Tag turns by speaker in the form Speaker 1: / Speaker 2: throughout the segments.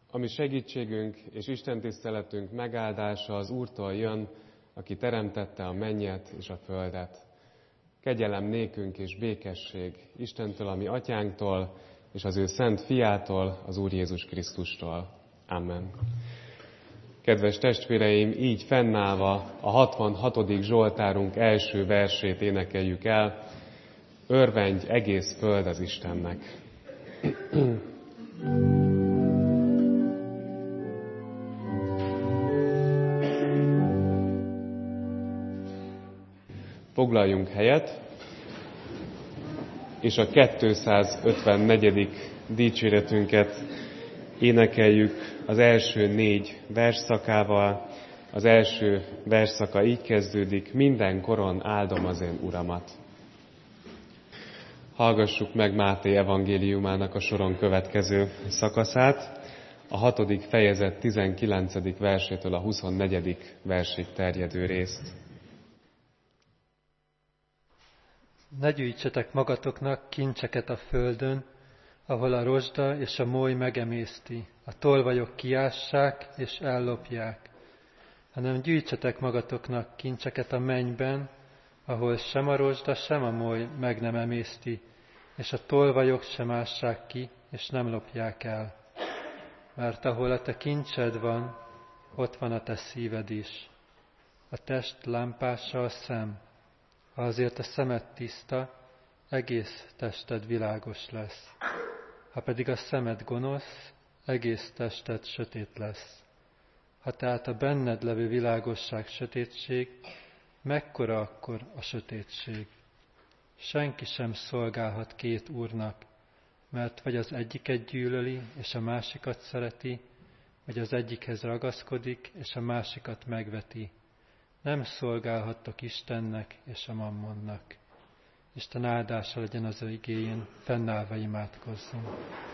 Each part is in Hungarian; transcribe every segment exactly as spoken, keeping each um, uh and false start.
Speaker 1: Ami segítségünk és istentiszteletünk megáldása az Úrtól jön, aki teremtette a mennyet és a földet. Kegyelem nékünk és békesség Istentől, a mi atyánktól, és az ő szent fiától, az Úr Jézus Krisztustól. Amen. Kedves testvéreim, így fennállva a hatvanhatodik Zsoltárunk első versét énekeljük el. Örvendj egész föld az Istennek. Foglaljunk helyet, és a kétszázötvennegyedik dicséretünket énekeljük az első négy versszakával. Az első versszaka így kezdődik: minden koron áldom az én Uramat. Hallgassuk meg Máté evangéliumának a soron következő szakaszát, a hatodik fejezet tizenkilencedik versétől a huszonnegyedik versig terjedő részt.
Speaker 2: Ne gyűjtsetek magatoknak kincseket a földön, ahol a rozsda és a moly megemészti, a tolvajok kiássák és ellopják, hanem gyűjtsetek magatoknak kincseket a mennyben, ahol sem a rozsda, sem a moly meg nem emészti, és a tolvajok sem ássák ki, és nem lopják el. Mert ahol a te kincsed van, ott van a te szíved is. A test lámpása a szem. Ha azért a szemed tiszta, egész tested világos lesz. Ha pedig a szemed gonosz, egész tested sötét lesz. Ha tehát a benned levő világosság sötétség, mekkora akkor a sötétség? Senki sem szolgálhat két úrnak, mert vagy az egyiket gyűlöli, és a másikat szereti, vagy az egyikhez ragaszkodik, és a másikat megveti. Nem szolgálhattok Istennek és a mammonnak. Isten áldása legyen az ő igéjén, fennállva imádkozzunk.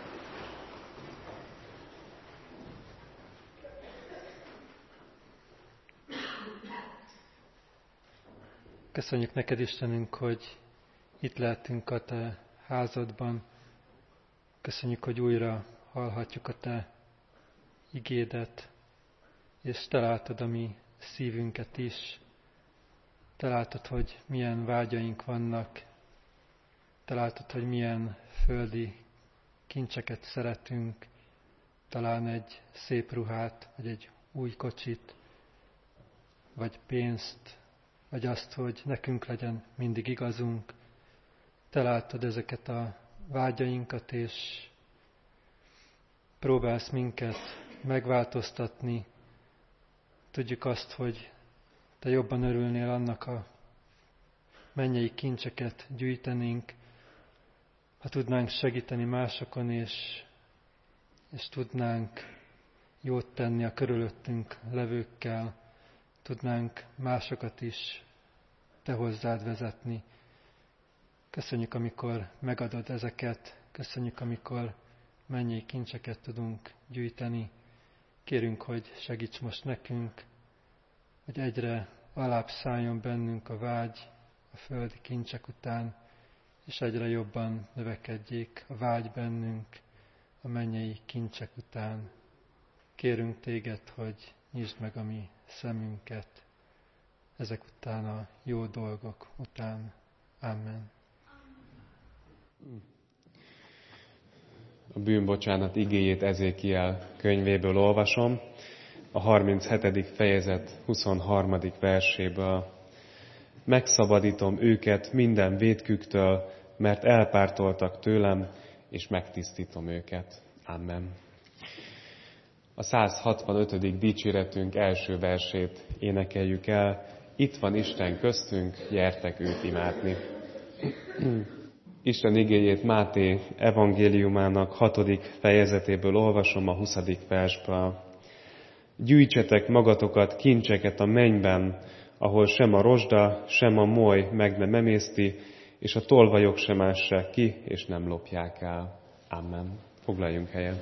Speaker 2: Köszönjük neked, Istenünk, hogy itt lehetünk a te házadban. Köszönjük, hogy újra hallhatjuk a te igédet, és te látod a mi szívünket is. Te látod, hogy milyen vágyaink vannak. Te látod, hogy milyen földi kincseket szeretünk. Talán egy szép ruhát, vagy egy új kocsit, vagy pénzt, vagy azt, hogy nekünk legyen mindig igazunk. Te látod ezeket a vágyainkat, és próbálsz minket megváltoztatni. Tudjuk azt, hogy te jobban örülnél annak, a mennyei kincseket gyűjtenénk, ha tudnánk segíteni másokon, és, és tudnánk jót tenni a körülöttünk levőkkel, tudnánk másokat is te hozzád vezetni. Köszönjük, amikor megadod ezeket, köszönjük, amikor mennyei kincseket tudunk gyűjteni. Kérünk, hogy segíts most nekünk, hogy egyre alább szálljon bennünk a vágy a földi kincsek után, és egyre jobban növekedjék a vágy bennünk a mennyei kincsek után. Kérünk téged, hogy nyisd meg a mi szemünket ezek után, a jó dolgok után. Amen.
Speaker 1: A bűnbocsánat igéjét Ezékiel könyvéből olvasom, a harminchetedik fejezet huszonharmadik verséből. Megszabadítom őket minden vétküktől, mert elpártoltak tőlem, és megtisztítom őket. Amen. A száz hatvanötödik dicséretünk első versét énekeljük el. Itt van Isten köztünk, gyertek őt imádni. Isten igéjét Máté evangéliumának hatodik fejezetéből olvasom a huszadik versből. Gyűjtsetek magatokat kincseket a mennyben, ahol sem a rozsda, sem a moly meg nem emészti, és a tolvajok sem ássák ki, és nem lopják el. Amen. Foglaljunk helyet.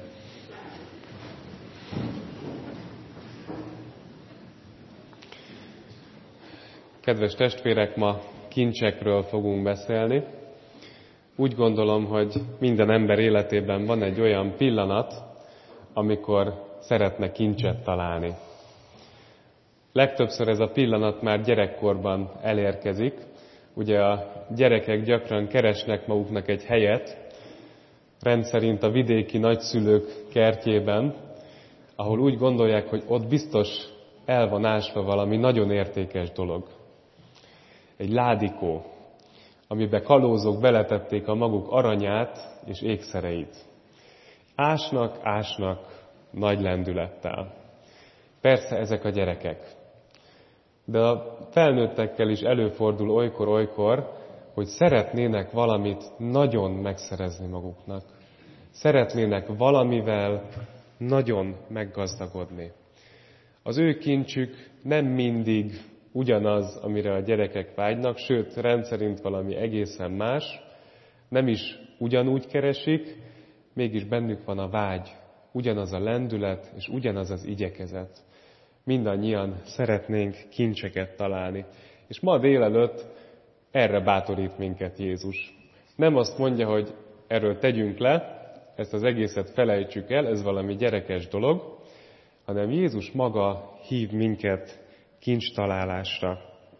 Speaker 1: Kedves testvérek, ma kincsekről fogunk beszélni. Úgy gondolom, hogy minden ember életében van egy olyan pillanat, amikor szeretne kincset találni. Legtöbbször ez a pillanat már gyerekkorban elérkezik. Ugye a gyerekek gyakran keresnek maguknak egy helyet, rendszerint a vidéki nagyszülők kertjében, ahol úgy gondolják, hogy ott biztos el van ásva valami nagyon értékes dolog. Egy ládikó, amiben kalózok beletették a maguk aranyát és ékszereit. Ásnak, ásnak nagy lendülettel. Persze ezek a gyerekek. De a felnőttekkel is előfordul olykor-olykor, hogy szeretnének valamit nagyon megszerezni maguknak. Szeretnének valamivel nagyon meggazdagodni. Az ő kincsük nem mindig ugyanaz, amire a gyerekek vágynak, sőt, rendszerint valami egészen más, nem is ugyanúgy keresik, mégis bennük van a vágy, ugyanaz a lendület és ugyanaz az igyekezet. Mindannyian szeretnénk kincseket találni. És ma délelőtt erre bátorít minket Jézus. Nem azt mondja, hogy erről tegyünk le, ezt az egészet felejtsük el, ez valami gyerekes dolog, hanem Jézus maga hív minket kincstalálásra.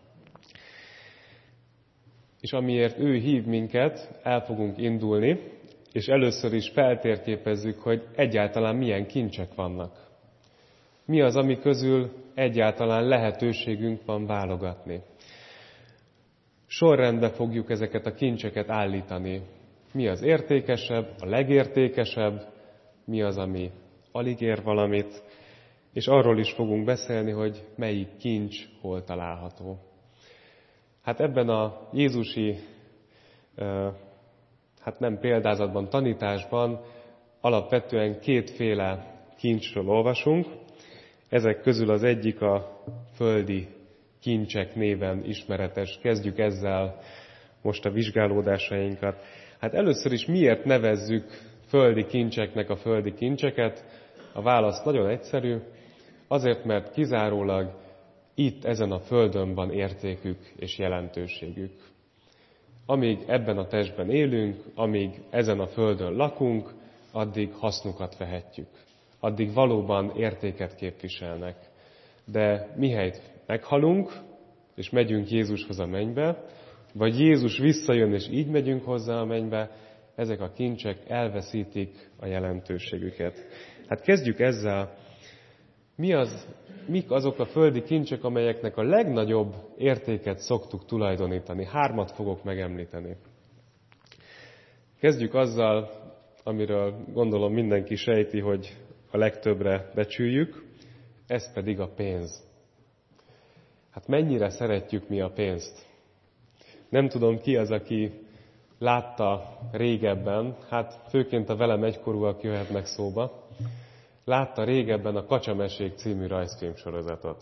Speaker 1: És amiért ő hív minket, el fogunk indulni, és először is feltérképezzük, hogy egyáltalán milyen kincsek vannak. Mi az, ami közül egyáltalán lehetőségünk van válogatni. Sorrendbe fogjuk ezeket a kincseket állítani. Mi az értékesebb, a legértékesebb, mi az, ami alig ér valamit, és arról is fogunk beszélni, hogy melyik kincs hol található. Hát ebben a jézusi, hát nem példázatban, tanításban alapvetően kétféle kincsről olvasunk. Ezek közül az egyik a földi kincsek néven ismeretes. Kezdjük ezzel most a vizsgálódásainkat. Hát először is miért nevezzük földi kincseknek a földi kincseket? A válasz nagyon egyszerű. Azért, mert kizárólag itt, ezen a földön van értékük és jelentőségük. Amíg ebben a testben élünk, amíg ezen a földön lakunk, addig hasznukat vehetjük. Addig valóban értéket képviselnek. De mihelyt meghalunk, és megyünk Jézushoz a mennybe, vagy Jézus visszajön, és így megyünk hozzá a mennybe, ezek a kincsek elveszítik a jelentőségüket. Hát kezdjük ezzel. Mi az, mik azok a földi kincsek, amelyeknek a legnagyobb értéket szoktuk tulajdonítani? Hármat fogok megemlíteni. Kezdjük azzal, amiről gondolom mindenki sejti, hogy a legtöbbre becsüljük, ez pedig a pénz. Hát mennyire szeretjük mi a pénzt? Nem tudom, ki az, aki látta régebben, hát főként a velem egykorúak jöhetnek szóba, látta régebben a Kacsamesék című rajzfilmsorozatot.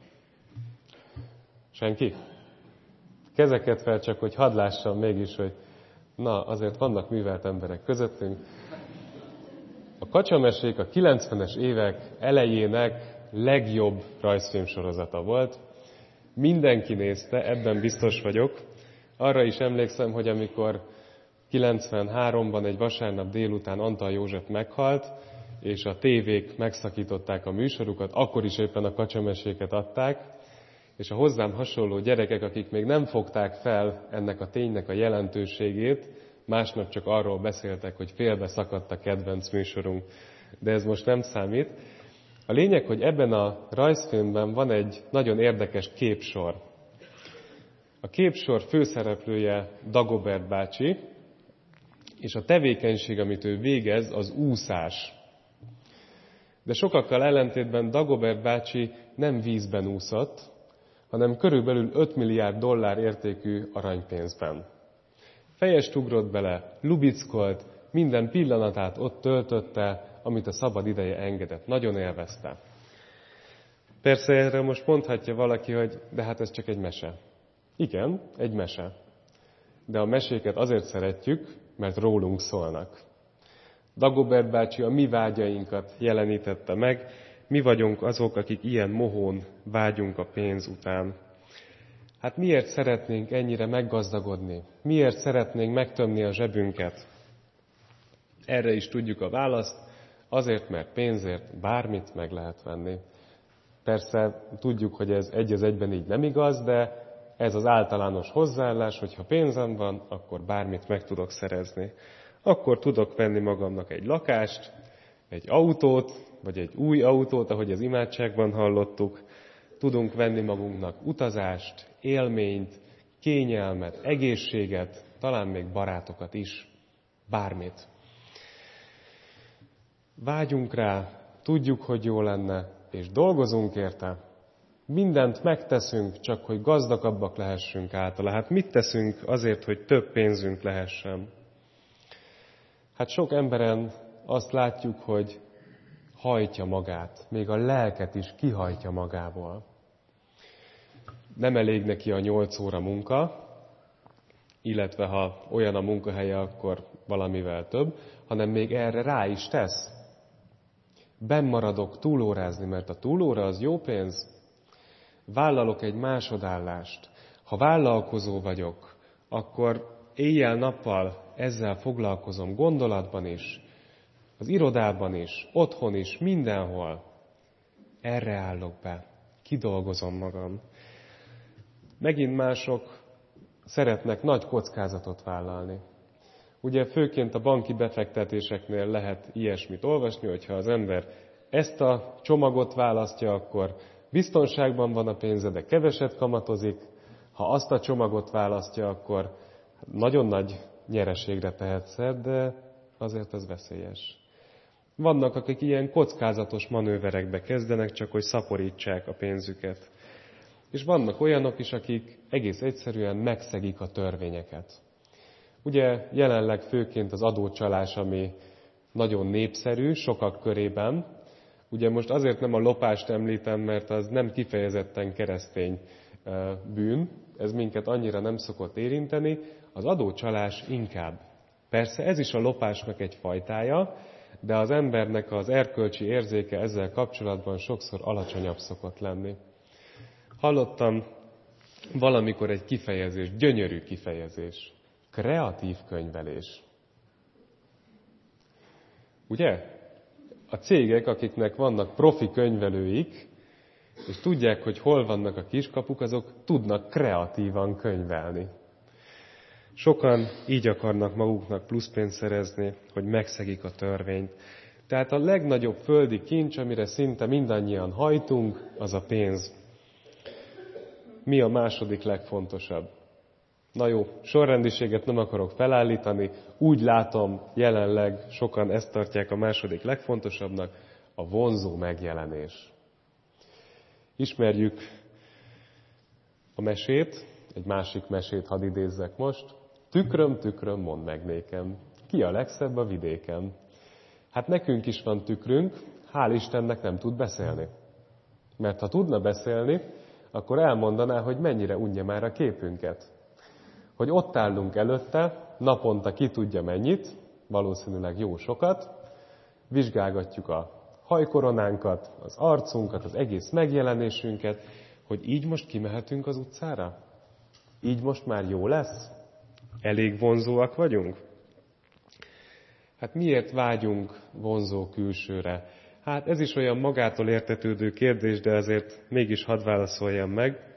Speaker 1: Senki? Kezeket fel csak, hogy hadd lássam mégis, hogy na, azért vannak művelt emberek közöttünk. A Kacsamesék a kilencvenes évek elejének legjobb rajzfilmsorozata volt. Mindenki nézte, ebben biztos vagyok. Arra is emlékszem, hogy amikor kilencvenháromban egy vasárnap délután Antal József meghalt, és a tévék megszakították a műsorukat, akkor is éppen a Kacsameséket adták, és a hozzám hasonló gyerekek, akik még nem fogták fel ennek a ténynek a jelentőségét, másnap csak arról beszéltek, hogy félbe szakadt a kedvenc műsorunk, de ez most nem számít. A lényeg, hogy ebben a rajzfilmben van egy nagyon érdekes képsor. A képsor főszereplője Dagobert bácsi, és a tevékenység, amit ő végez, az úszás. De sokakkal ellentétben Dagobert bácsi nem vízben úszott, hanem körülbelül öt milliárd dollár értékű aranypénzben. Fejest ugrott bele, lubickolt, minden pillanatát ott töltötte, amit a szabad ideje engedett. Nagyon élvezte. Persze erre most mondhatja valaki, hogy de hát ez csak egy mese. Igen, egy mese. De a meséket azért szeretjük, mert rólunk szólnak. Dagobert bácsi a mi vágyainkat jelenítette meg, mi vagyunk azok, akik ilyen mohón vágyunk a pénz után. Hát miért szeretnénk ennyire meggazdagodni? Miért szeretnénk megtömni a zsebünket? Erre is tudjuk a választ. Azért, mert pénzért bármit meg lehet venni. Persze tudjuk, hogy ez egy az egyben így nem igaz, de ez az általános hozzáállás, hogy ha pénzem van, akkor bármit meg tudok szerezni. Akkor tudok venni magamnak egy lakást, egy autót, vagy egy új autót, ahogy az imádságban hallottuk. Tudunk venni magunknak utazást, élményt, kényelmet, egészséget, talán még barátokat is, bármit. Vágyunk rá, tudjuk, hogy jó lenne, és dolgozunk érte. Mindent megteszünk, csak hogy gazdagabbak lehessünk általa. Hát mit teszünk azért, hogy több pénzünk lehessen? Hát sok emberen azt látjuk, hogy hajtja magát, még a lelket is kihajtja magából. Nem elég neki a nyolc óra munka, illetve ha olyan a munkahelye, akkor valamivel több, hanem még erre rá is tesz. Benn maradok túlórázni, mert a túlóra az jó pénz. Vállalok egy másodállást. Ha vállalkozó vagyok, akkor éjjel-nappal ezzel foglalkozom, gondolatban is, az irodában is, otthon is, mindenhol. Erre állok be, kidolgozom magam. Megint mások szeretnek nagy kockázatot vállalni. Ugye főként a banki befektetéseknél lehet ilyesmit olvasni, hogyha az ember ezt a csomagot választja, akkor biztonságban van a pénze, de keveset kamatozik. Ha azt a csomagot választja, akkor nagyon nagy nyereségre tehet szert, de azért ez veszélyes. Vannak, akik ilyen kockázatos manőverekbe kezdenek, csak hogy szaporítsák a pénzüket. És vannak olyanok is, akik egész egyszerűen megszegik a törvényeket. Ugye jelenleg főként az adócsalás, ami nagyon népszerű sokak körében. Ugye most azért nem a lopást említem, mert az nem kifejezetten keresztény bűn, ez minket annyira nem szokott érinteni, az adócsalás inkább. Persze ez is a lopásnak egy fajtája, de az embernek az erkölcsi érzéke ezzel kapcsolatban sokszor alacsonyabb szokott lenni. Hallottam valamikor egy kifejezés, gyönyörű kifejezés. Kreatív könyvelés. Ugye? A cégek, akiknek vannak profi könyvelőik, és tudják, hogy hol vannak a kiskapuk, azok tudnak kreatívan könyvelni. Sokan így akarnak maguknak plusz pénzt szerezni, hogy megszegik a törvényt. Tehát a legnagyobb földi kincs, amire szinte mindannyian hajtunk, az a pénz. Mi a második legfontosabb? Na jó, sorrendiséget nem akarok felállítani, úgy látom, jelenleg sokan ezt tartják a második legfontosabbnak, a vonzó megjelenés. Ismerjük a mesét, egy másik mesét hadd idézzek most. Tükröm, tükröm, mondd meg nékem, ki a legszebb a vidéken? Hát nekünk is van tükrünk, hál' Istennek nem tud beszélni. Mert ha tudna beszélni, akkor elmondaná, hogy mennyire unja már a képünket. Hogy ott állunk előtte, naponta ki tudja mennyit, valószínűleg jó sokat, vizsgálgatjuk a hajkoronánkat, az arcunkat, az egész megjelenésünket, hogy így most kimehetünk az utcára? Így most már jó lesz? Elég vonzóak vagyunk? Hát miért vágyunk vonzó külsőre? Hát ez is olyan magától értetődő kérdés, de azért mégis hadd válaszoljam meg.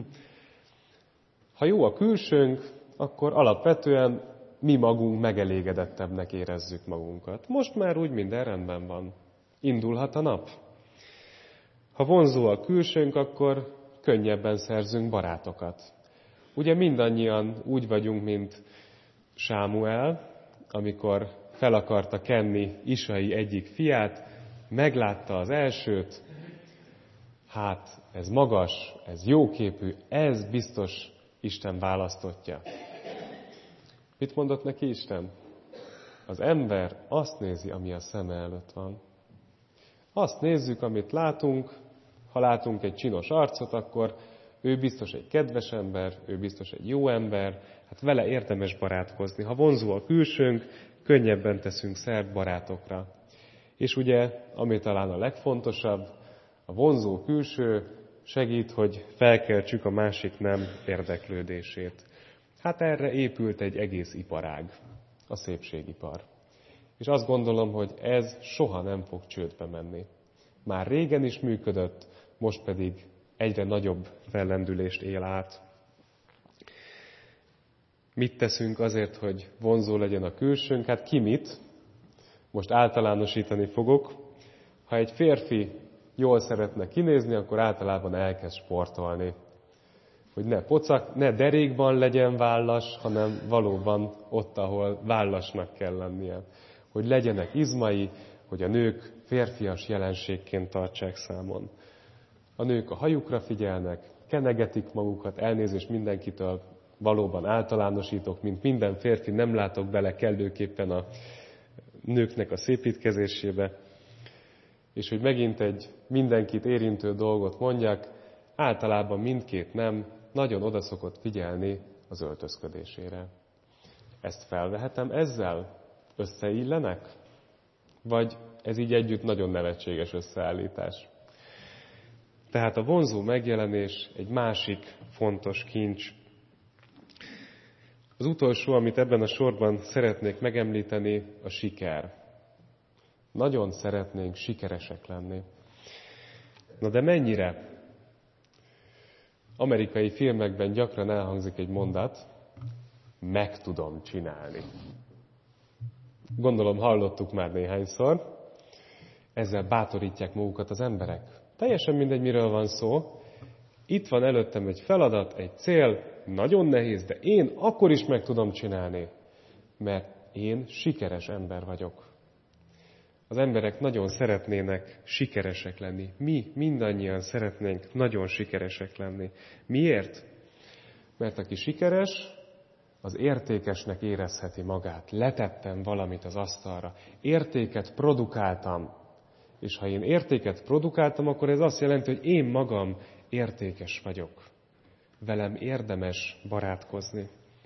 Speaker 1: Ha jó a külsőnk, akkor alapvetően mi magunk megelégedettebbnek érezzük magunkat. Most már úgy minden rendben van. Indulhat a nap. Ha vonzó a külsőnk, akkor könnyebben szerzünk barátokat. Ugye mindannyian úgy vagyunk, mint Sámuel, amikor fel akarta kenni Isai egyik fiát, meglátta az elsőt, hát ez magas, ez jóképű, ez biztos Isten választottja. Mit mondott neki Isten? Az ember azt nézi, ami a szeme előtt van. Azt nézzük, amit látunk, ha látunk egy csinos arcot, akkor ő biztos egy kedves ember, ő biztos egy jó ember, hát vele érdemes barátkozni. Ha vonzó a külsőnk, könnyebben teszünk szert barátokra. És ugye, ami talán a legfontosabb, a vonzó külső segít, hogy felkeltsük a másik nem érdeklődését. Hát erre épült egy egész iparág, a szépségipar. És azt gondolom, hogy ez soha nem fog csődbe menni. Már régen is működött, most pedig egyre nagyobb fellendülést él át. Mit teszünk azért, hogy vonzó legyen a külsőnk? Hát ki mit? Most általánosítani fogok. Ha egy férfi jól szeretne kinézni, akkor általában elkezd sportolni. Hogy ne pocak, ne derékban legyen vállas, hanem valóban ott, ahol vállasnak kell lennie. Hogy legyenek izmai, hogy a nők férfias jelenségként tartsák számon. A nők a hajukra figyelnek, kenegetik magukat, elnézést mindenkitől, valóban általánosítok, mint minden férfi, nem látok bele kellőképpen a nőknek a szépítkezésébe. És hogy megint egy mindenkit érintő dolgot mondjak, általában mindkét nem nagyon oda szokott figyelni az öltözködésére. Ezt felvehetem ezzel? Összeillenek? Vagy ez így együtt nagyon nevetséges összeállítás? Tehát a vonzó megjelenés egy másik fontos kincs. Az utolsó, amit ebben a sorban szeretnék megemlíteni, a siker. Nagyon szeretnénk sikeresek lenni. Na de mennyire? Amerikai filmekben gyakran elhangzik egy mondat, meg tudom csinálni. Gondolom hallottuk már néhányszor. Ezzel bátorítják magukat az emberek. Teljesen mindegy, miről van szó. Itt van előttem egy feladat, egy cél, nagyon nehéz, de én akkor is meg tudom csinálni, mert én sikeres ember vagyok. Az emberek nagyon szeretnének sikeresek lenni. Mi mindannyian szeretnénk nagyon sikeresek lenni. Miért? Mert aki sikeres, az értékesnek érezheti magát. Letettem valamit az asztalra. Értéket produkáltam. És ha én értéket produkáltam, akkor ez azt jelenti, hogy én magam értékes vagyok. Velem érdemes barátkozni.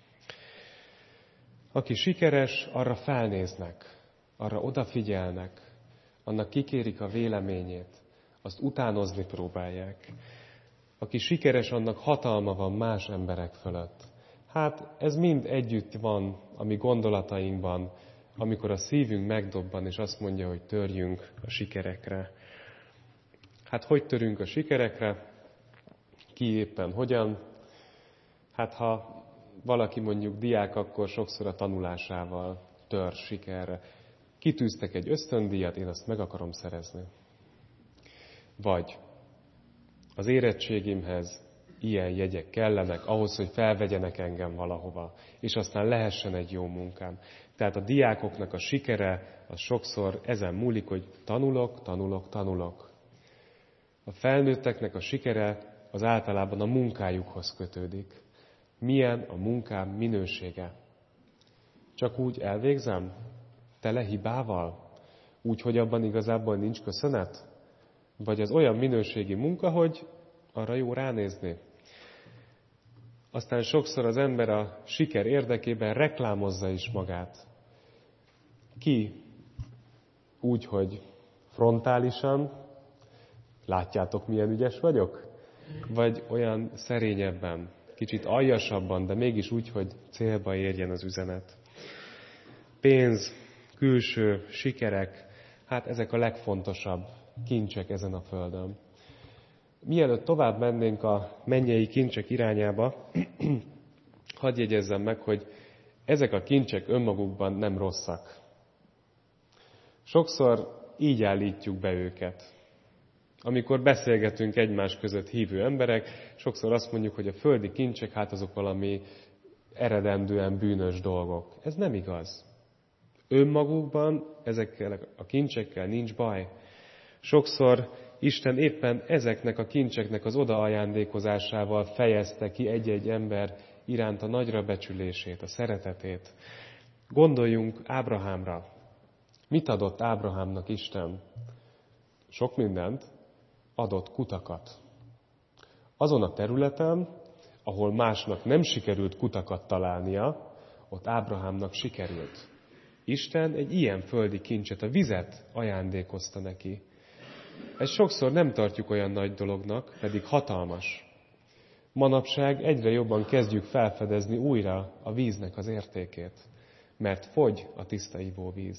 Speaker 1: Aki sikeres, arra felnéznek, arra odafigyelnek, annak kikérik a véleményét, azt utánozni próbálják. Aki sikeres, annak hatalma van más emberek fölött. Hát ez mind együtt van a mi gondolatainkban, amikor a szívünk megdobban, és azt mondja, hogy törjünk a sikerekre. Hát hogy törünk a sikerekre? Ki éppen hogyan? Hát ha valaki mondjuk diák, akkor sokszor a tanulásával tör sikerre. Kitűztek egy ösztöndíjat, én azt meg akarom szerezni. Vagy az érettségimhez ilyen jegyek kellenek, ahhoz, hogy felvegyenek engem valahova, és aztán lehessen egy jó munkám. Tehát a diákoknak a sikere, az sokszor ezen múlik, hogy tanulok, tanulok, tanulok. A felnőtteknek a sikere az általában a munkájukhoz kötődik. Milyen a munkám minősége? Csak úgy elvégzem? Tele hibával? Úgy, hogy abban igazából nincs köszönet? Vagy az olyan minőségi munka, hogy arra jó ránézni? Aztán sokszor az ember a siker érdekében reklámozza is magát. Ki? Úgy, hogy frontálisan, látjátok, milyen ügyes vagyok? Vagy olyan szerényebben, kicsit aljasabban, de mégis úgy, hogy célba érjen az üzenet. Pénz, külső sikerek, hát ezek a legfontosabb kincsek ezen a földön. Mielőtt tovább mennénk a mennyei kincsek irányába, hadd jegyezzem meg, hogy ezek a kincsek önmagukban nem rosszak. Sokszor így állítjuk be őket. Amikor beszélgetünk egymás között hívő emberek, sokszor azt mondjuk, hogy a földi kincsek, hát azok valami eredendően bűnös dolgok. Ez nem igaz. Önmagukban ezekkel a kincsekkel nincs baj. Sokszor Isten éppen ezeknek a kincseknek az odaajándékozásával fejezte ki egy-egy ember iránt a nagyra becsülését, a szeretetét. Gondoljunk Ábrahámra. Mit adott Ábrahámnak Isten? Sok mindent. Adott kutakat. Azon a területen, ahol másnak nem sikerült kutakat találnia, ott Ábrahámnak sikerült. Isten egy ilyen földi kincset, a vizet ajándékozta neki. Ezt sokszor nem tartjuk olyan nagy dolognak, pedig hatalmas. Manapság egyre jobban kezdjük felfedezni újra a víznek az értékét, mert fogy a tiszta ivóvíz.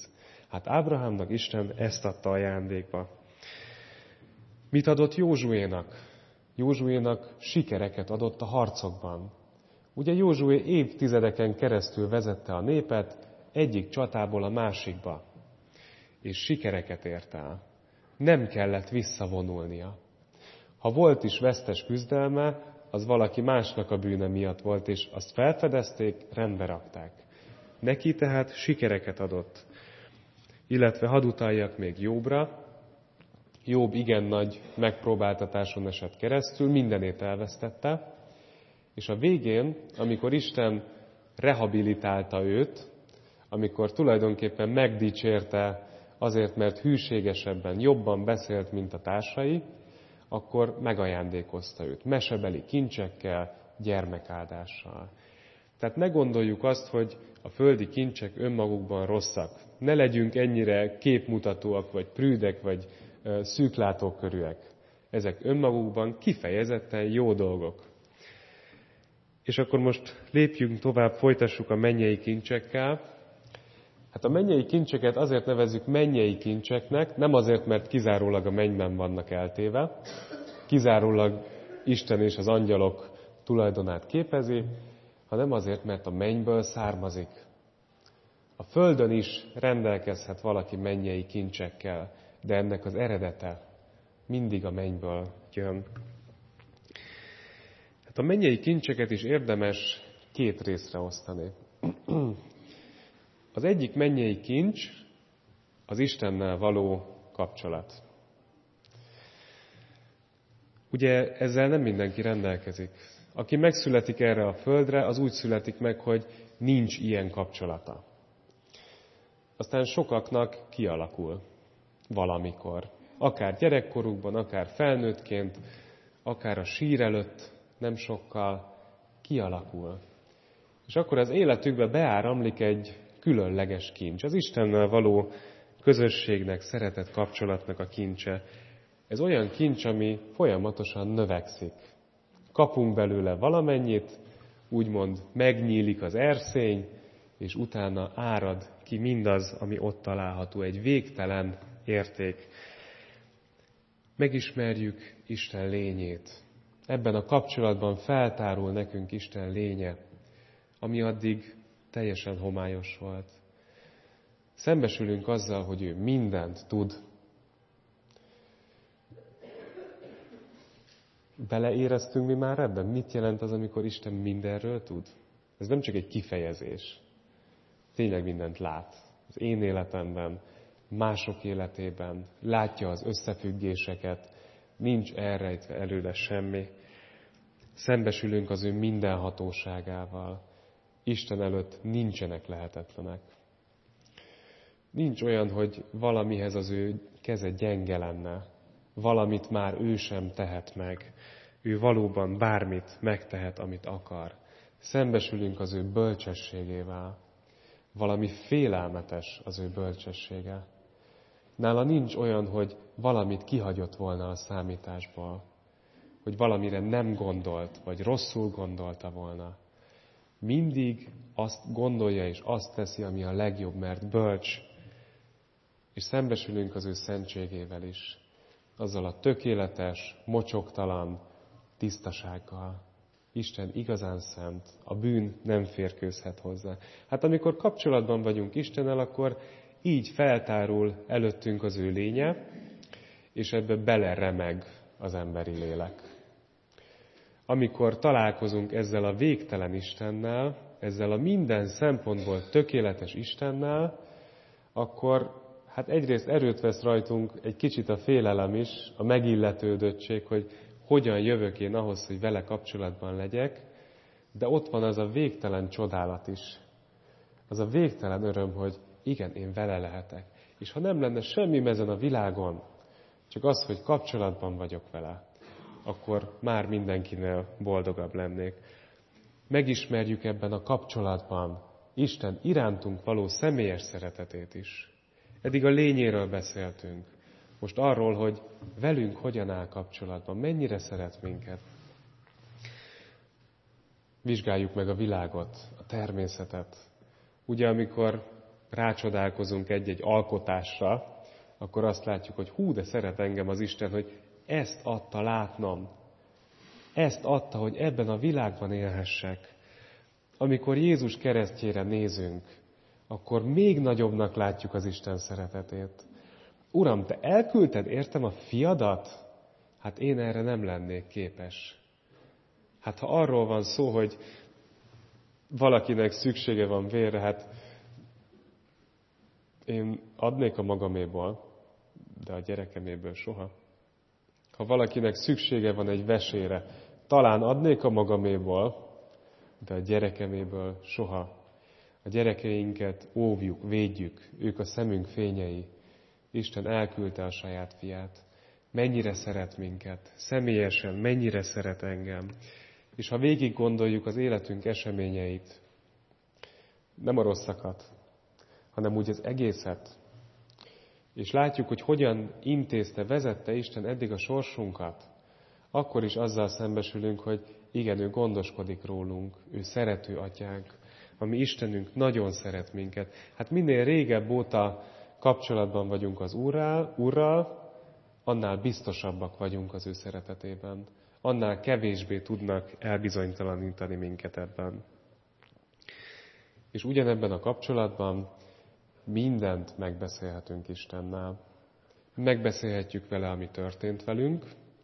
Speaker 1: Hát Ábrahámnak Isten ezt adta ajándékba. Mit adott Józsuénak? Józsuénak sikereket adott a harcokban. Ugye Józsué évtizedeken keresztül vezette a népet egyik csatából a másikba, és sikereket ért el. Nem kellett visszavonulnia. Ha volt is vesztes küzdelme, az valaki másnak a bűne miatt volt, és azt felfedezték, rendbe rakták. Neki tehát sikereket adott. Illetve hadd utaljak még Jobbra. Jobb igen nagy megpróbáltatáson esett keresztül, mindenét elvesztette, és a végén, amikor Isten rehabilitálta őt, amikor tulajdonképpen megdicsérte azért, mert hűségesebben, jobban beszélt, mint a társai, akkor megajándékozta őt mesebeli kincsekkel, gyermekáldással. Tehát ne gondoljuk azt, hogy a földi kincsek önmagukban rosszak. Ne legyünk ennyire képmutatóak, vagy prűdek, vagy szűklátókörűek. Ezek önmagukban kifejezetten jó dolgok. És akkor most lépjünk tovább, folytassuk a mennyei kincsekkel. Hát a mennyei kincseket azért nevezzük mennyei kincseknek, nem azért, mert kizárólag a mennyben vannak eltéve, kizárólag Isten és az angyalok tulajdonát képezi, hanem azért, mert a mennyből származik. A földön is rendelkezhet valaki mennyei kincsekkel, de ennek az eredete mindig a mennyből jön. Hát a mennyei kincseket is érdemes két részre osztani. Az egyik mennyei kincs az Istennel való kapcsolat. Ugye ezzel nem mindenki rendelkezik. Aki megszületik erre a földre, az úgy születik meg, hogy nincs ilyen kapcsolata. Aztán sokaknak kialakul valamikor. Akár gyerekkorukban, akár felnőttként, akár a sír előtt nem sokkal kialakul. És akkor az életükbe beáramlik egy különleges kincs. Az Istennel való közösségnek, szeretett kapcsolatnak a kincse. Ez olyan kincs, ami folyamatosan növekszik. Kapunk belőle valamennyit, úgymond megnyílik az erszény, és utána árad ki mindaz, ami ott található, egy végtelen érték. Megismerjük Isten lényét. Ebben a kapcsolatban feltárul nekünk Isten lénye, ami addig teljesen homályos volt. Szembesülünk azzal, hogy ő mindent tud. Beleéreztünk mi már ebben? Mit jelent az, amikor Isten mindenről tud? Ez nem csak egy kifejezés. Tényleg mindent lát. Az én életemben, mások életében. Látja az összefüggéseket. Nincs elrejtve előle semmi. Szembesülünk az ő mindenhatóságával. Isten előtt nincsenek lehetetlenek. Nincs olyan, hogy valamihez az ő keze gyenge lenne. Valamit már ő sem tehet meg. Ő valóban bármit megtehet, amit akar. Szembesülünk az ő bölcsességével. Valami félelmetes az ő bölcsessége. Nála nincs olyan, hogy valamit kihagyott volna a számításból. Hogy valamire nem gondolt, vagy rosszul gondolta volna. Mindig azt gondolja és azt teszi, ami a legjobb, mert bölcs. És szembesülünk az ő szentségével is. Azzal a tökéletes, mocsoktalan tisztasággal. Isten igazán szent, a bűn nem férkőzhet hozzá. Hát amikor kapcsolatban vagyunk Istennel, akkor így feltárul előttünk az ő lénye, és ebbe beleremeg az emberi lélek. Amikor találkozunk ezzel a végtelen Istennel, ezzel a minden szempontból tökéletes Istennel, akkor hát egyrészt erőt vesz rajtunk egy kicsit a félelem is, a megilletődöttség, hogy hogyan jövök én ahhoz, hogy vele kapcsolatban legyek, de ott van az a végtelen csodálat is. Az a végtelen öröm, hogy igen, én vele lehetek. És ha nem lenne semmi ezen a világon, csak az, hogy kapcsolatban vagyok vele, akkor már mindenkinél boldogabb lennék. Megismerjük ebben a kapcsolatban Isten irántunk való személyes szeretetét is. Eddig a lényéről beszéltünk. Most arról, hogy velünk hogyan áll kapcsolatban, mennyire szeret minket. Vizsgáljuk meg a világot, a természetet. Ugye, amikor rácsodálkozunk egy-egy alkotásra, akkor azt látjuk, hogy hú, de szeret engem az Isten, hogy ezt adta látnom. Ezt adta, hogy ebben a világban élhessek. Amikor Jézus keresztjére nézünk, akkor még nagyobbnak látjuk az Isten szeretetét. Uram, te elküldted értem a fiadat? Hát én erre nem lennék képes. Hát ha arról van szó, hogy valakinek szüksége van vérre, hát én adnék a magaméból, de a gyerekeméből soha. Ha valakinek szüksége van egy vesére, talán adnék a magaméból, de a gyerekeméből soha. A gyerekeinket óvjuk, védjük, ők a szemünk fényei. Isten elküldte a saját fiát. Mennyire szeret minket, személyesen, mennyire szeret engem. És ha végig gondoljuk az életünk eseményeit, nem a rosszakat, hanem úgy az egészet, és látjuk, hogy hogyan intézte, vezette Isten eddig a sorsunkat, akkor is azzal szembesülünk, hogy igen, ő gondoskodik rólunk, ő szerető atyánk, a mi Istenünk nagyon szeret minket. Hát minél régebb óta kapcsolatban vagyunk az Úrral, Úrral, annál biztosabbak vagyunk az ő szeretetében. Annál kevésbé tudnak elbizonytalanítani minket ebben. És ugyanebben a kapcsolatban mindent megbeszélhetünk Istennel. Megbeszélhetjük vele, ami történt velünk.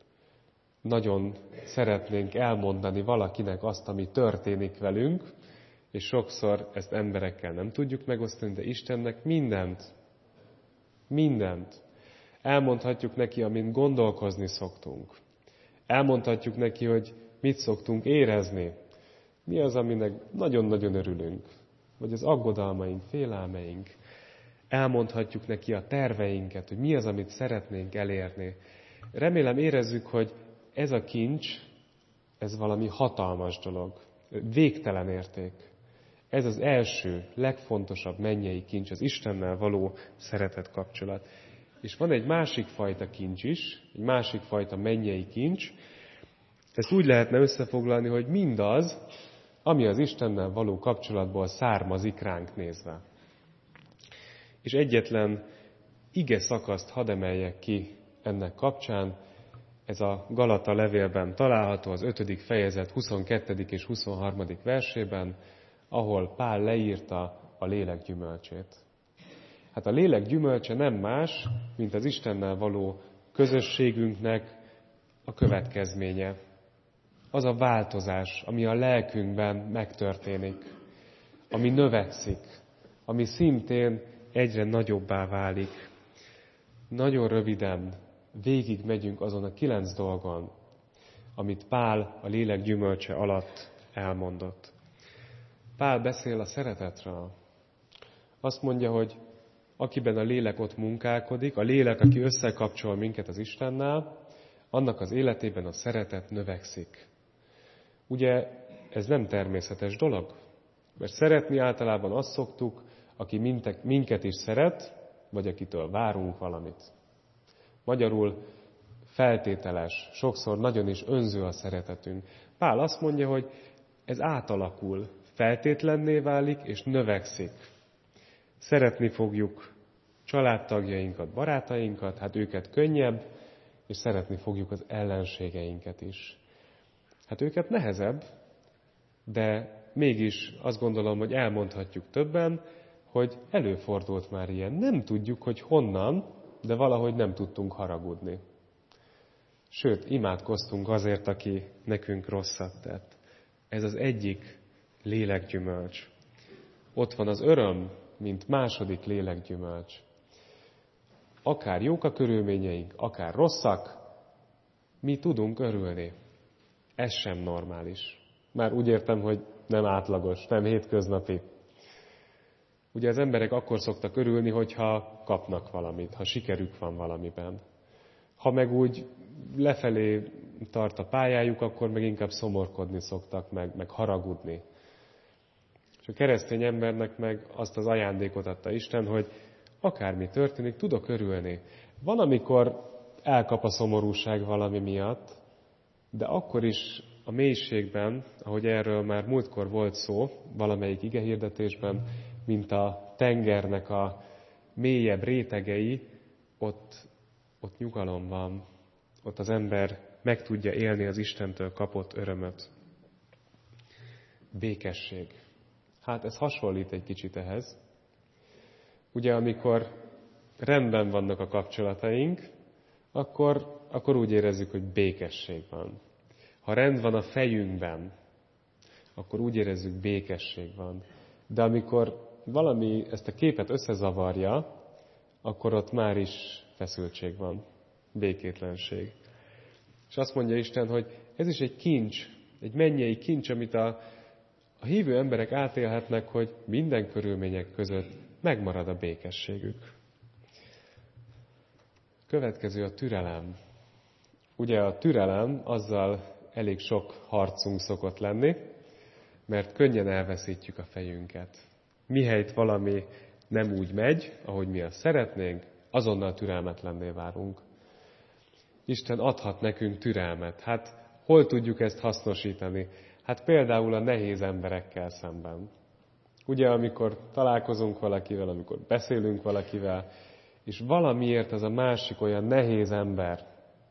Speaker 1: Nagyon szeretnénk elmondani valakinek azt, ami történik velünk, és sokszor ezt emberekkel nem tudjuk megosztani, de Istennek mindent, mindent. Elmondhatjuk neki, amint gondolkozni szoktunk. Elmondhatjuk neki, hogy mit szoktunk érezni. Mi az, aminek nagyon-nagyon örülünk. Vagy az aggodalmaink, félelmeink. Elmondhatjuk neki a terveinket, hogy mi az, amit szeretnénk elérni. Remélem érezzük, hogy ez a kincs, ez valami hatalmas dolog. Végtelen érték. Ez az első, legfontosabb mennyei kincs, az Istennel való szeretet kapcsolat. És van egy másik fajta kincs is, egy másik fajta mennyei kincs. Ezt úgy lehetne összefoglalni, hogy mindaz, ami az Istennel való kapcsolatból származik ránk nézve. És egyetlen ige szakaszt hadd emeljek ki ennek kapcsán. Ez a Galata levélben található, az ötödik fejezet huszonkettedik és huszonharmadik versében, ahol Pál leírta a lélek gyümölcsét. Hát a lélek gyümölcse nem más, mint az Istennel való közösségünknek a következménye. Az a változás, ami a lelkünkben megtörténik, ami növekszik, ami szintén egyre nagyobbá válik. Nagyon röviden végig megyünk azon a kilenc dolgon, amit Pál a lélek gyümölcse alatt elmondott. Pál beszél a szeretetről. Azt mondja, hogy akiben a lélek ott munkálkodik, a lélek, aki összekapcsol minket az Istennel, annak az életében a szeretet növekszik. Ugye ez nem természetes dolog? Mert szeretni általában azt szoktuk, aki minket is szeret, vagy akitől várunk valamit. Magyarul feltételes, sokszor nagyon is önző a szeretetünk. Pál azt mondja, hogy ez átalakul, feltétlenné válik és növekszik. Szeretni fogjuk családtagjainkat, barátainkat, hát őket könnyebb, és szeretni fogjuk az ellenségeinket is. Hát őket nehezebb, de mégis azt gondolom, hogy elmondhatjuk többen, hogy előfordult már ilyen. Nem tudjuk, hogy honnan, de valahogy nem tudtunk haragudni. Sőt, imádkoztunk azért, aki nekünk rosszat tett. Ez az egyik lélekgyümölcs. Ott van az öröm, mint második lélekgyümölcs. Akár jók a körülményeink, akár rosszak, mi tudunk örülni. Ez sem normális. Már úgy értem, hogy nem átlagos, nem hétköznapi. Ugye az emberek akkor szoktak örülni, hogyha kapnak valamit, ha sikerük van valamiben. Ha meg úgy lefelé tart a pályájuk, akkor meg inkább szomorkodni szoktak, meg, meg haragudni. És a keresztény embernek meg azt az ajándékot adta Isten, hogy akármi történik, tudok örülni. Van, amikor elkap a szomorúság valami miatt, de akkor is a mélységben, ahogy erről már múltkor volt szó, valamelyik igehirdetésben, mint a tengernek a mélyebb rétegei, ott, ott nyugalom van, ott az ember meg tudja élni az Istentől kapott örömöt. Békesség. Hát ez hasonlít egy kicsit ehhez. Ugye, amikor rendben vannak a kapcsolataink, akkor, akkor úgy érezzük, hogy békesség van. Ha rend van a fejünkben, akkor úgy érezzük, békesség van. De amikor valami ezt a képet összezavarja, akkor ott már is feszültség van, békétlenség. És azt mondja Isten, hogy ez is egy kincs, egy mennyei kincs, amit a, a hívő emberek átélhetnek, hogy minden körülmények között megmarad a békességük. Következő a türelem. Ugye a türelem, azzal elég sok harcunk szokott lenni, mert könnyen elveszítjük a fejünket. Mihelyt valami nem úgy megy, ahogy mi azt szeretnénk, azonnal türelmetlenné válunk. Isten adhat nekünk türelmet. Hát hol tudjuk ezt hasznosítani? Hát például a nehéz emberekkel szemben. Ugye, amikor találkozunk valakivel, amikor beszélünk valakivel, és valamiért ez a másik olyan nehéz ember,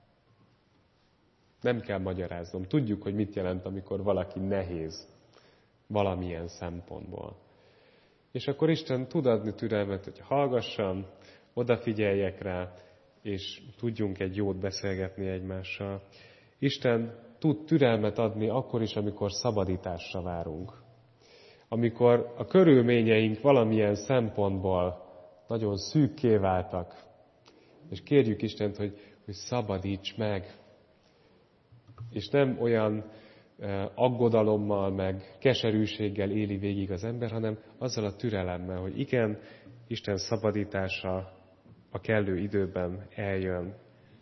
Speaker 1: nem kell magyaráznom. Tudjuk, hogy mit jelent, amikor valaki nehéz valamilyen szempontból. És akkor Isten tud adni türelmet, hogy hallgassam, odafigyeljek rá, és tudjunk egy jót beszélgetni egymással. Isten tud türelmet adni akkor is, amikor szabadításra várunk. Amikor a körülményeink valamilyen szempontból nagyon szűkké váltak, és kérjük Istent, hogy, hogy szabadíts meg. És nem olyan aggodalommal, meg keserűséggel éli végig az ember, hanem azzal a türelemmel, hogy igen, Isten szabadítása a kellő időben eljön.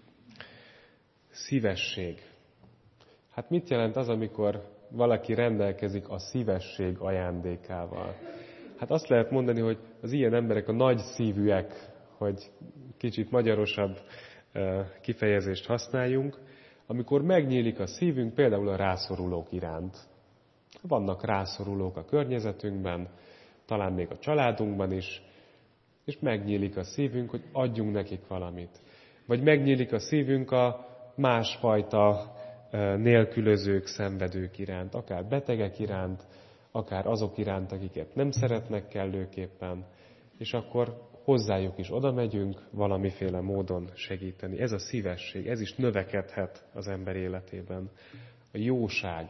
Speaker 1: Szívesség. Hát mit jelent az, amikor valaki rendelkezik a szívesség ajándékával? Hát azt lehet mondani, hogy az ilyen emberek a nagy szívűek, hogy kicsit magyarosabb kifejezést használjunk, amikor megnyílik a szívünk például a rászorulók iránt. Vannak rászorulók a környezetünkben, talán még a családunkban is, és megnyílik a szívünk, hogy adjunk nekik valamit. Vagy megnyílik a szívünk a másfajta nélkülözők, szenvedők iránt, akár betegek iránt, akár azok iránt, akiket nem szeretnek kellőképpen, és akkor hozzájuk is oda megyünk valamiféle módon segíteni. Ez a szívesség, ez is növekedhet az ember életében. A jóság.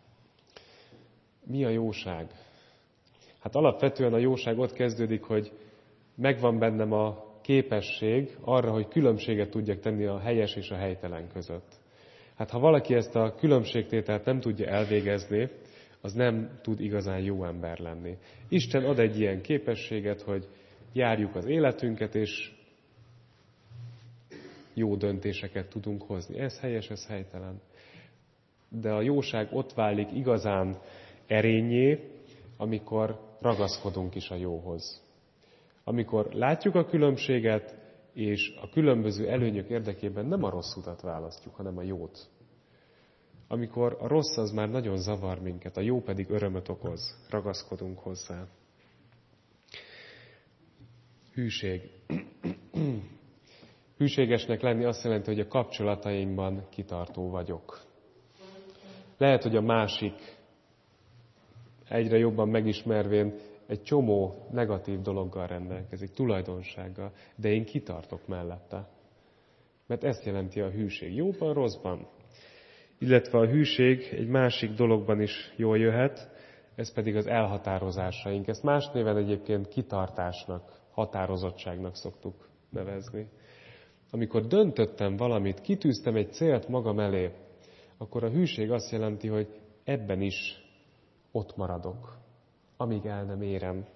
Speaker 1: Mi a jóság? Hát alapvetően a jóság ott kezdődik, hogy megvan bennem a képesség arra, hogy különbséget tudjak tenni a helyes és a helytelen között. Hát ha valaki ezt a különbségtételt nem tudja elvégezni, az nem tud igazán jó ember lenni. Isten ad egy ilyen képességet, hogy járjuk az életünket, és jó döntéseket tudunk hozni. Ez helyes, ez helytelen. De a jóság ott válik igazán erényé, amikor ragaszkodunk is a jóhoz. Amikor látjuk a különbséget, és a különböző előnyök érdekében nem a rossz utat választjuk, hanem a jót. Amikor a rossz az már nagyon zavar minket, a jó pedig örömöt okoz, ragaszkodunk hozzá. Hűség. Hűségesnek lenni azt jelenti, hogy a kapcsolataimban kitartó vagyok. Lehet, hogy a másik egyre jobban megismervén egy csomó negatív dologgal rendelkezik, tulajdonsággal, de én kitartok mellette. Mert ezt jelenti a hűség. Jóban, rosszban. Illetve a hűség egy másik dologban is jól jöhet, ez pedig az elhatározásaink. Ezt más néven egyébként kitartásnak, határozottságnak szoktuk nevezni. Amikor döntöttem valamit, kitűztem egy célt magam elé, akkor a hűség azt jelenti, hogy ebben is ott maradok, amíg el nem érem.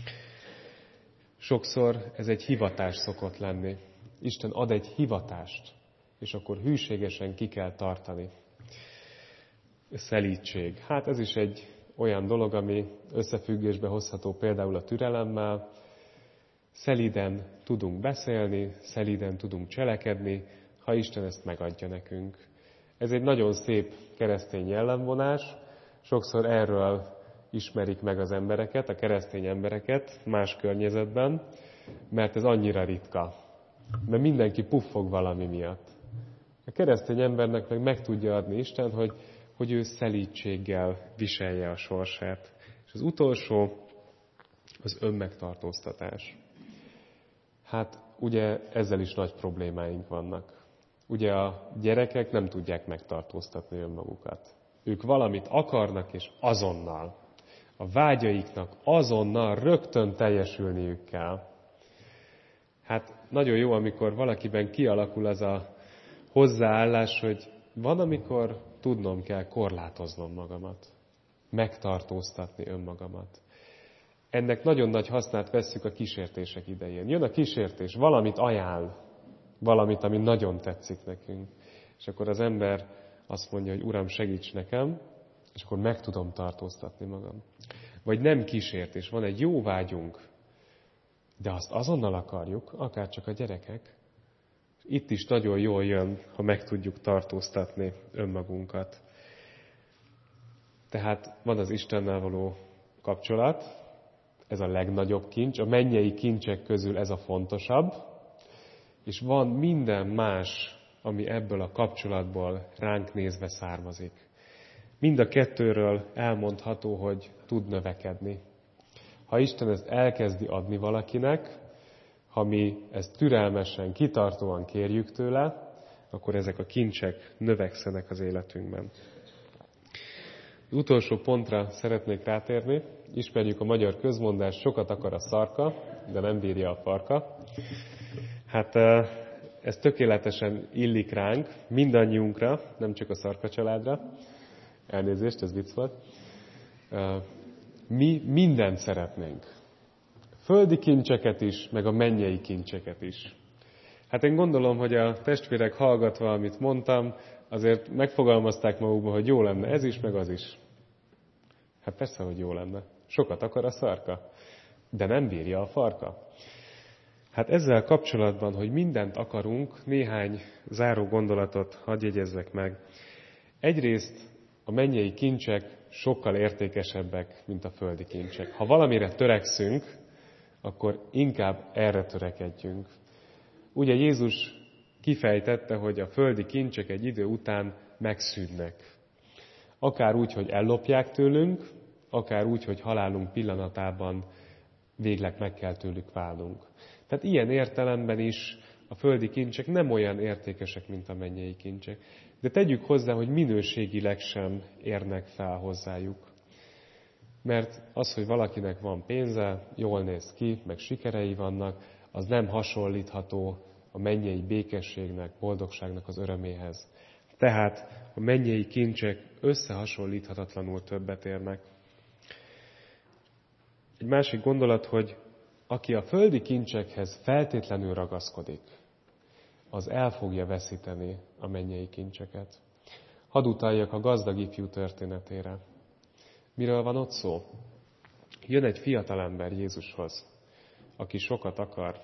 Speaker 1: Sokszor ez egy hivatás szokott lenni. Isten ad egy hivatást, és akkor hűségesen ki kell tartani. Szelídség. Hát ez is egy olyan dolog, ami összefüggésbe hozható például a türelemmel. Szelíden tudunk beszélni, szelíden tudunk cselekedni, ha Isten ezt megadja nekünk. Ez egy nagyon szép keresztény jellemvonás. Sokszor erről ismerik meg az embereket, a keresztény embereket más környezetben, mert ez annyira ritka. Mert mindenki puffog valami miatt. A keresztény embernek meg meg tudja adni Isten, hogy, hogy ő szelídséggel viselje a sorsát. És az utolsó az önmegtartóztatás. Hát ugye ezzel is nagy problémáink vannak. Ugye a gyerekek nem tudják megtartóztatni önmagukat. Ők valamit akarnak, és azonnal. A vágyaiknak azonnal rögtön teljesülniük kell. Hát nagyon jó, amikor valakiben kialakul az a hozzáállás, hogy van, amikor tudnom kell korlátoznom magamat. Megtartóztatni önmagamat. Ennek nagyon nagy hasznát vesszük a kísértések idején. Jön a kísértés, valamit ajánl, valamit, ami nagyon tetszik nekünk. És akkor az ember azt mondja, hogy Uram, segíts nekem, és akkor meg tudom tartóztatni magam. Vagy nem kísértés, van egy jó vágyunk, de azt azonnal akarjuk, akár csak a gyerekek. Itt is nagyon jól jön, ha meg tudjuk tartóztatni önmagunkat. Tehát van az Istennel való kapcsolat, ez a legnagyobb kincs, a mennyei kincsek közül ez a fontosabb, és van minden más, ami ebből a kapcsolatból ránk nézve származik. Mind a kettőről elmondható, hogy tud növekedni. Ha Isten ezt elkezdi adni valakinek, ha mi ezt türelmesen, kitartóan kérjük tőle, akkor ezek a kincsek növekszenek az életünkben. Az utolsó pontra szeretnék rátérni. Ismerjük a magyar közmondást, sokat akar a szarka, de nem bírja a farka. Hát ez tökéletesen illik ránk, mindannyiunkra, nem csak a szarka családra. Elnézést, ez vicc volt. Mi mindent szeretnénk. Földi kincseket is, meg a mennyei kincseket is. Hát én gondolom, hogy a testvérek hallgatva, amit mondtam, azért megfogalmazták magukban, hogy jó lenne ez is, meg az is. Hát persze, hogy jó lenne. Sokat akar a szarka, de nem bírja a farka. Hát ezzel kapcsolatban, hogy mindent akarunk, néhány záró gondolatot hadd jegyezzek meg. Egyrészt a mennyei kincsek sokkal értékesebbek, mint a földi kincsek. Ha valamire törekszünk, akkor inkább erre törekedjünk. Ugye Jézus kifejtette, hogy a földi kincsek egy idő után megszűnnek. Akár úgy, hogy ellopják tőlünk, akár úgy, hogy halálunk pillanatában végleg meg kell tőlük válnunk. Tehát ilyen értelemben is a földi kincsek nem olyan értékesek, mint a mennyei kincsek. De tegyük hozzá, hogy minőségileg sem érnek fel hozzájuk. Mert az, hogy valakinek van pénze, jól néz ki, meg sikerei vannak, az nem hasonlítható a mennyei békességnek, boldogságnak az öröméhez. Tehát a mennyei kincsek összehasonlíthatatlanul többet érnek. Egy másik gondolat, hogy aki a földi kincsekhez feltétlenül ragaszkodik, az el fogja veszíteni a mennyei kincseket. Hadd utaljak a gazdag ifjú történetére. Miről van ott szó? Jön egy fiatalember Jézushoz, aki sokat akar.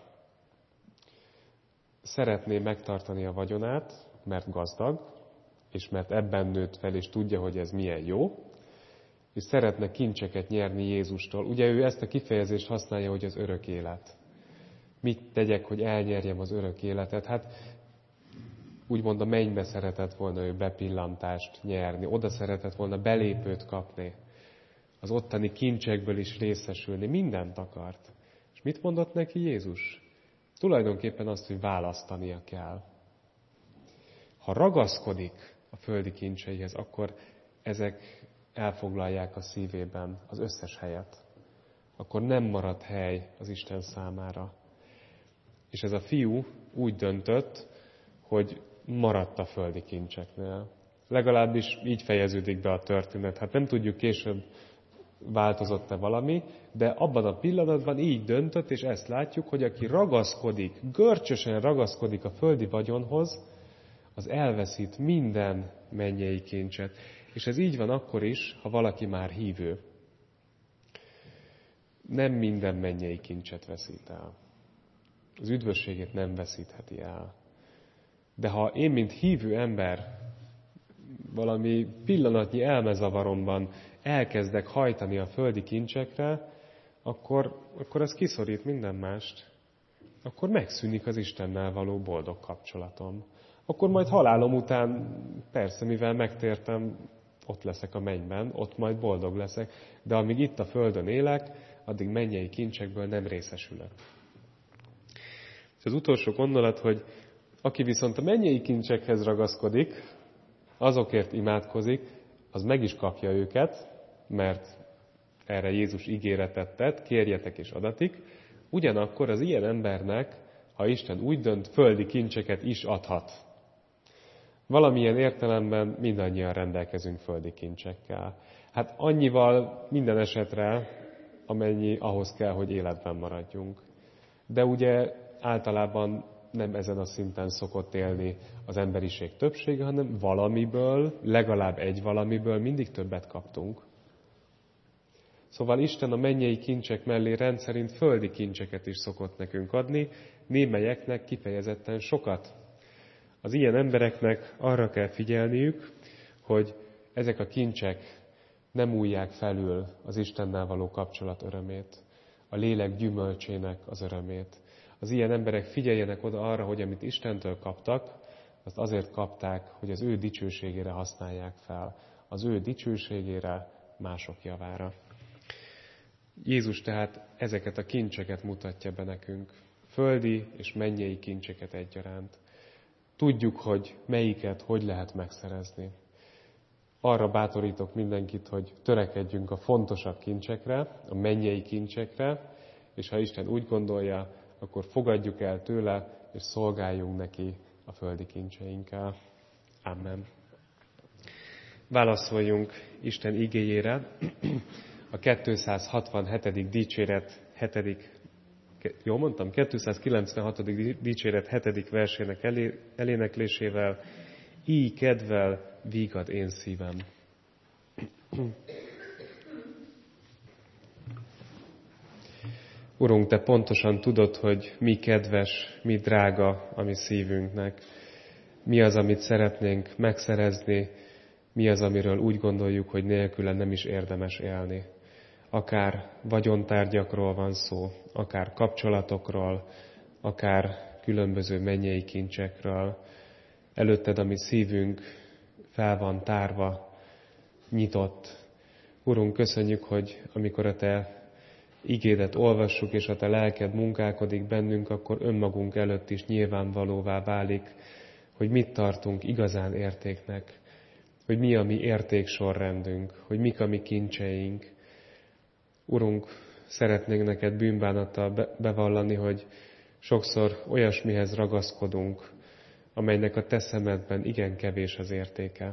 Speaker 1: Szeretné megtartani a vagyonát, mert gazdag, és mert ebben nőtt fel, és tudja, hogy ez milyen jó, és szeretne kincseket nyerni Jézustól. Ugye ő ezt a kifejezést használja, hogy az örök élet. Mit tegyek, hogy elnyerjem az örök életet? Hát úgymond a mennybe szeretett volna ő bepillantást nyerni, oda szeretett volna belépőt kapni, az ottani kincsekből is részesülni, mindent akart. És mit mondott neki Jézus? Tulajdonképpen azt, hogy választania kell. Ha ragaszkodik a földi kincseihez, akkor ezek elfoglalják a szívében az összes helyet. Akkor nem marad hely az Isten számára. És ez a fiú úgy döntött, hogy maradt a földi kincseknél. Legalábbis így fejeződik be a történet. Hát nem tudjuk később változott-e valami, de abban a pillanatban így döntött, és ezt látjuk, hogy aki ragaszkodik, görcsösen ragaszkodik a földi vagyonhoz, az elveszít minden mennyei kincset. És ez így van akkor is, ha valaki már hívő. Nem minden mennyei kincset veszít el. Az üdvösségét nem veszítheti el. De ha én, mint hívő ember valami pillanatnyi elmezavaromban elkezdek hajtani a földi kincsekre, akkor, akkor az kiszorít minden mást. Akkor megszűnik az Istennel való boldog kapcsolatom. Akkor majd halálom után, persze, mivel megtértem, ott leszek a mennyben, ott majd boldog leszek, de amíg itt a földön élek, addig mennyei kincsekből nem részesülök. És az utolsó gondolat, hogy aki viszont a mennyei kincsekhez ragaszkodik, azokért imádkozik, az meg is kapja őket, mert erre Jézus ígéretet tett, kérjetek és adatik, ugyanakkor az ilyen embernek, ha Isten úgy dönt, földi kincseket is adhat. Valamilyen értelemben mindannyian rendelkezünk földi kincsekkel. Hát annyival minden esetre, amennyi ahhoz kell, hogy életben maradjunk. De ugye általában nem ezen a szinten szokott élni az emberiség többsége, hanem valamiből, legalább egy valamiből mindig többet kaptunk. Szóval Isten a mennyei kincsek mellé rendszerint földi kincseket is szokott nekünk adni, némelyeknek kifejezetten sokat. Az ilyen embereknek arra kell figyelniük, hogy ezek a kincsek nem újják felül az Istennel való kapcsolat örömét, a lélek gyümölcsének az örömét. Az ilyen emberek figyeljenek oda arra, hogy amit Istentől kaptak, azt azért kapták, hogy az ő dicsőségére használják fel, az ő dicsőségére, mások javára. Jézus tehát ezeket a kincseket mutatja be nekünk, földi és mennyei kincseket egyaránt. Tudjuk, hogy melyiket hogy lehet megszerezni. Arra bátorítok mindenkit, hogy törekedjünk a fontosabb kincsekre, a mennyei kincsekre, és ha Isten úgy gondolja, akkor fogadjuk el tőle, és szolgáljunk neki a földi kincseinkkel. Amen. Válaszoljunk Isten igéjére. A kétszázhatvanhetedik dicséret hetedik Jól mondtam? kétszázkilencvenhatodik dicséret hetedik versének elé, eléneklésével. Így kedvel vígad én szívem. Urunk, Te pontosan tudod, hogy mi kedves, mi drága a mi szívünknek. Mi az, amit szeretnénk megszerezni, mi az, amiről úgy gondoljuk, hogy nélküle nem is érdemes élni. Akár vagyontárgyakról van szó, akár kapcsolatokról, akár különböző mennyei kincsekről. Előtted a mi szívünk fel van tárva, nyitott. Urunk, köszönjük, hogy amikor a Te igédet olvassuk, és a Te lelked munkálkodik bennünk, akkor önmagunk előtt is nyilvánvalóvá válik, hogy mit tartunk igazán értéknek, hogy mi a mi értéksorrendünk, hogy mik a mi kincseink. Urunk, szeretnénk neked bűnbánattal bevallani, hogy sokszor olyasmihez ragaszkodunk, amelynek a Te szemedben igen kevés az értéke.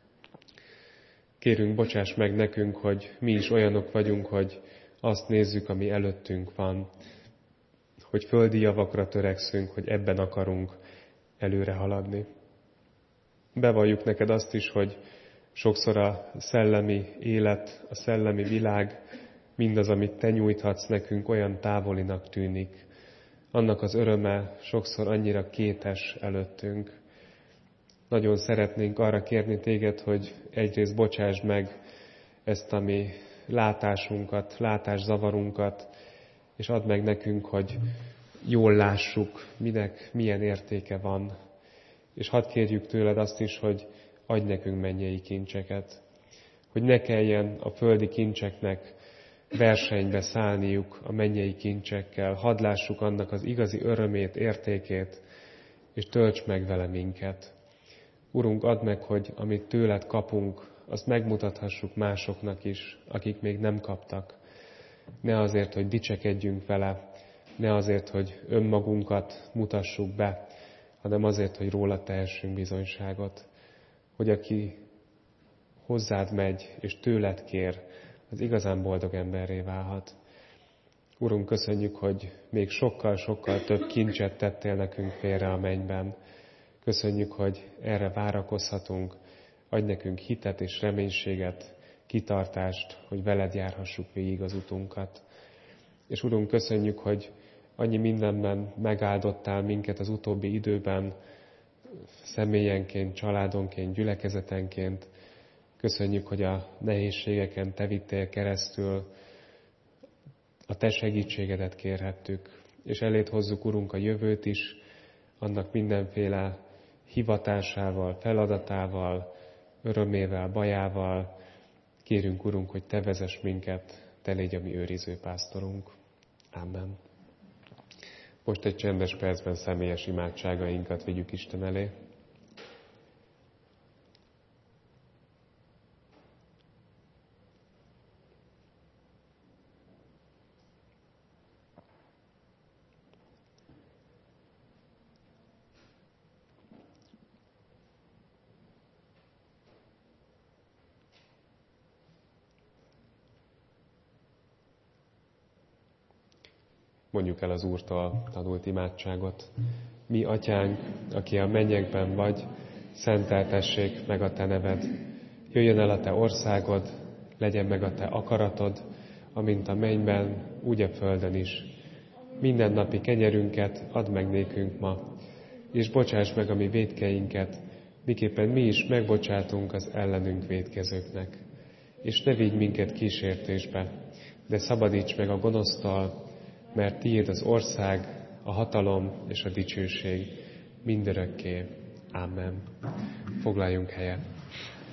Speaker 1: Kérünk, bocsáss meg nekünk, hogy mi is olyanok vagyunk, hogy azt nézzük, ami előttünk van, hogy földi javakra törekszünk, hogy ebben akarunk előre haladni. Bevalljuk neked azt is, hogy sokszor a szellemi élet, a szellemi világ, mindaz, amit Te nyújthatsz nekünk, olyan távolinak tűnik. Annak az öröme sokszor annyira kétes előttünk. Nagyon szeretnénk arra kérni Téged, hogy egyrészt bocsásd meg ezt a mi látásunkat, látászavarunkat, és add meg nekünk, hogy jól lássuk, minek milyen értéke van. És hadd kérjük tőled azt is, hogy adj nekünk mennyei kincseket. Hogy ne kelljen a földi kincseknek versenybe szállniuk a mennyei kincsekkel. Hadd lássuk annak az igazi örömét, értékét, és tölts meg vele minket. Urunk, add meg, hogy amit tőled kapunk, azt megmutathassuk másoknak is, akik még nem kaptak. Ne azért, hogy dicsekedjünk vele, ne azért, hogy önmagunkat mutassuk be, hanem azért, hogy róla tehessünk bizonyságot. Hogy aki hozzád megy, és tőled kér, az igazán boldog emberré válhat. Urunk, köszönjük, hogy még sokkal-sokkal több kincset tettél nekünk félre a mennyben. Köszönjük, hogy erre várakozhatunk. Adj nekünk hitet és reménységet, kitartást, hogy veled járhassuk végig az utunkat. És Urunk, köszönjük, hogy annyi mindenben megáldottál minket az utóbbi időben, személyenként, családonként, gyülekezetenként. Köszönjük, hogy a nehézségeken Te vittél keresztül, a Te segítségedet kérhettük, és eléd hozzuk, Urunk, a jövőt is, annak mindenféle hivatásával, feladatával, örömével, bajával. Kérünk, Urunk, hogy Te vezess minket, Te légy a mi őriző pásztorunk. Amen. Most egy csendes percben személyes imádságainkat vigyük Isten elé. Mondjuk el az Úrtól tanult imádságot. Mi, Atyánk, aki a mennyekben vagy, szenteltessék meg a Te neved. Jöjjön el a Te országod, legyen meg a Te akaratod, amint a mennyben, úgy a földön is. Mindennapi kenyerünket add meg nékünk ma, és bocsáss meg a mi vétkeinket, miképpen mi is megbocsátunk az ellenünk vétkezőknek. És ne vigy minket kísértésbe, de szabadíts meg a gonosztól, mert Tiéd az ország, a hatalom és a dicsőség mindörökké. Amen. Foglaljunk helyet.